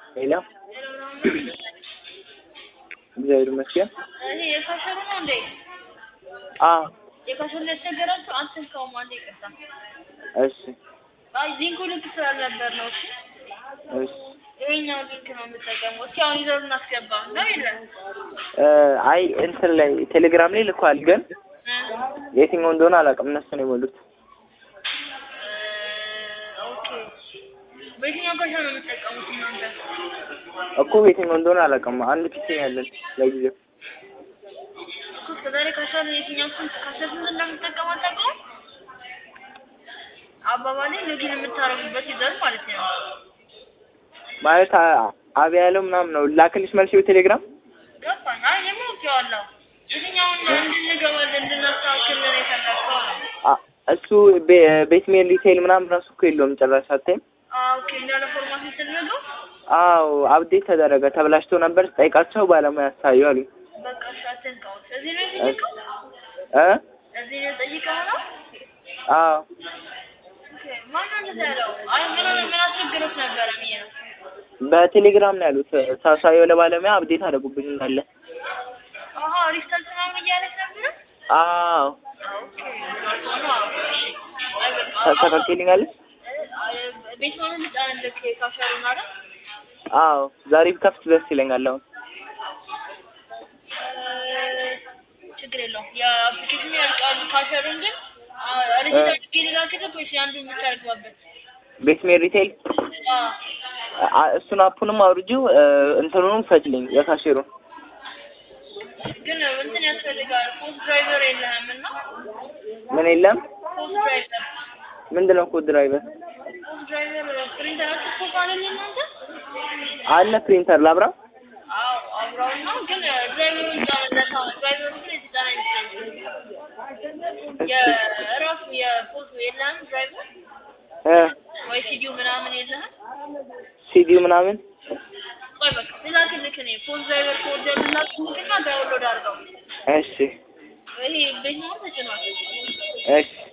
ሄሎ እግዚአብሔር ይመስገን። እኔ የካሸሩ ነው እንዴ? አዎ የካሸሩ ለተገራችሁ አንተን ከማን ይቀጣ? እሺ አይ ሊንኩ ልክ ስላልነበር ነው። እሺ ይሄኛው ሊንክ ነው የምጠቀመው። እስኪ አሁን ይዘው እናስገባ ነው ይላል። አይ እንትን ላይ ቴሌግራም ላይ ልኳል፣ ግን የትኛው እንደሆነ አላውቅም። እነሱ ነው የሞሉት። ኦኬ በየትኛው ካሸሩ ነው የምትጠቀሙት እናንተ? እኮ የትኛው እንደሆነ አላውቅም። አንድ ፒሲ ያለን ለጊዜው እኮ ከዛሬ ካሸሩ የትኛው ካሸሩ እንደምትጠቀሙ አታውቁም? አባባሌ ሎጊን የምታረጉበት ይዘር ማለት ነው። ማለት አብያ ያለው ምናምን ነው። ላክልሽ መልስ በቴሌግራም ገባኝ። አይ የሞክረዋለሁ። የትኛውን ነው እንድንገባለን እንድናስተካክል ነው የፈለከው? እሱ ቤት ሜል ሪቴል ምናምን ራሱ እኮ የለውም ጭራሽ አታይም? ኦኬ እንዳለ ፎርማት የተደረገው? አዎ አፕዴት ተደረገ። ተብላሽቶ ነበር ጠይቃቸው ባለሙያ ያሳዩ አሉኝ። በቃ ሻተን ካው እዚህ ነው የሚጠይቀው? እዚህ ነው ጠይቀው ነው? አዎ ማን እንደዛ ያለው? አይ ምን አስቸግሮት ነበር የሚለው? በቴሌግራም ነው ያሉት። ሳሳየው ለባለሙያ አፕዴት አደረጉብኝ እንዳለ። አሃ ሪሰርች ምናምን እያለች ነበር? አዎ ኦኬ ተከታተልኛለሽ? ቤት ሆነ ልጣንልክ ካሸሩና አይደል? አዎ ዛሬ ብከፍት ደስ ይለኛል። አሁን ችግር የለውም። የአፕሊኬሽኑ ያልቃል። ካሸሩን ግን ሪሰርች ጌሊላከተ ፖሊሲ አንዱ የምታርግባበት ቤት ሜል ሪቴል እሱን አፑንም አውርጂው እንትኑንም ፈጭልኝ የካሼሩን። ግን እንትን ያስፈልጋል። ኮድ ድራይቨር የለህምና? ምን የለም? ኮድ ድራይቨር ምንድነው? ኮድ ድራይቨር ፕሪንተር አትኮፋ አይደል እናንተ? አለ ፕሪንተር ላብራ? አዎ አብራው ነው። ግን ድራይቨሩን ጫነለታ ድራይቨሩ ግን የተጫነ ይመስላል። የራሱ የፎቶ የለም ድራይቨር ወይ ሲዲው ምናምን የለም? ሲዲው ምናምን ቆይ በቃ ልላክልክ እኔ ፎቶ ድራይቨር ኮድ ልላክልክና ዳውንሎድ አድርገው። እሺ ይሄ ቤት ነው ተጭኗል። እሺ